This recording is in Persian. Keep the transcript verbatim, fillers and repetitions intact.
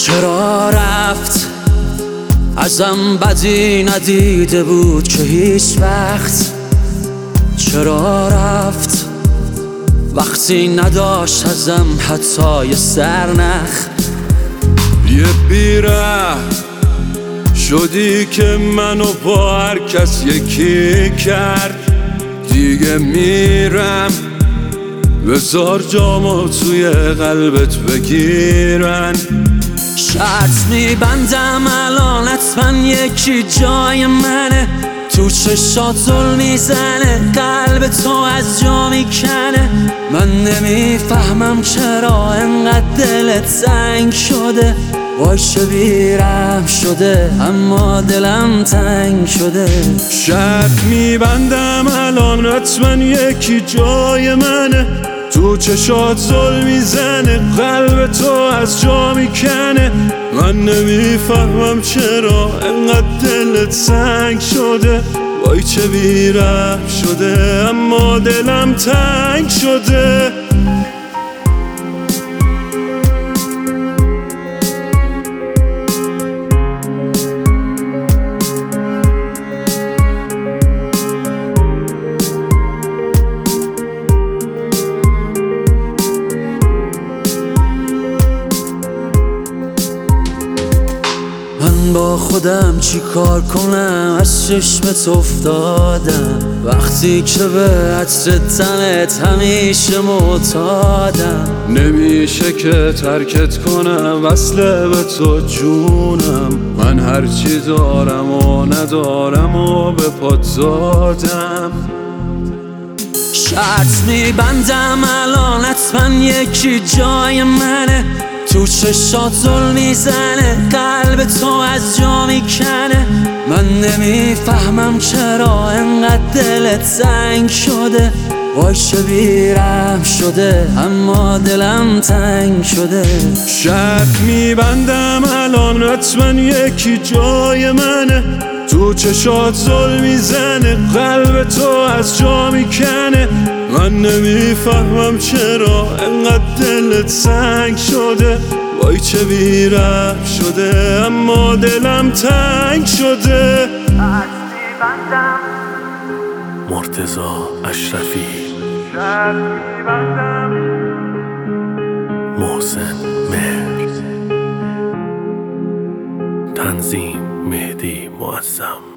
چرا رفت ازم بدی ندیده بود که هیچ وقت؟ چرا رفت وقتی نداشت ازم حتی یه سرنخ؟ یه بیره شدی که منو با هر کس یکی کرد. دیگه میرم بذار جامو توی قلبت بگیرن. شرط میبندم الان حتما یکی جای منه، تو چشات زل میزنه، قلب تو از جا میکنه. من نمیفهمم چرا انقدر دلت تنگ شده، وای چه بیرحم شده اما دلم تنگ شده. شرط میبندم الان حتما یکی جای منه، تو چشات زل میزنه، قلب تو از جا میکنه. من نمیفهمم چرا انقدر دلت تنگ شده، وای چه بیرحم شده اما دلم تنگ شده. من با خودم چی کار کنم، از چشمت افتادم وقتی که به عطر تنت همیشه معتادم. نمیشه که ترکت کنم، وصله به تو جونم. من هرچی دارم و ندارم و به پات زادم. شرط میبندم الان حتما یکی جای منه، تو چشات زل میزنه، قلب تو از جا میکنه. من نمیفهمم چرا انقدر دلت تنگ شده، وای چه بیرحم شده اما دلم تنگ شده. شرط میبندم الان حتما یکی جای منه، تو چشات زل میزنه، قلب تو از جا میکنه. من نمیفهمم چرا انقدر دلت تنگ شده، وای چه بیرحم شده اما دلم تنگ شده. مرتضی اشرفی، محسن مهر، تنظیم مهدی معظم.